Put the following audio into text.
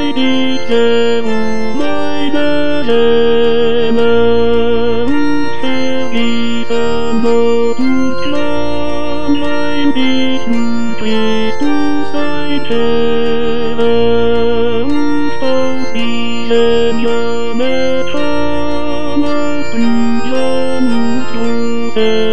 idzie meine Seele und vergießen und lang ein bisschen Christus ein Schewe und aus diesem Jahr mit Thomas und Jan und Josef.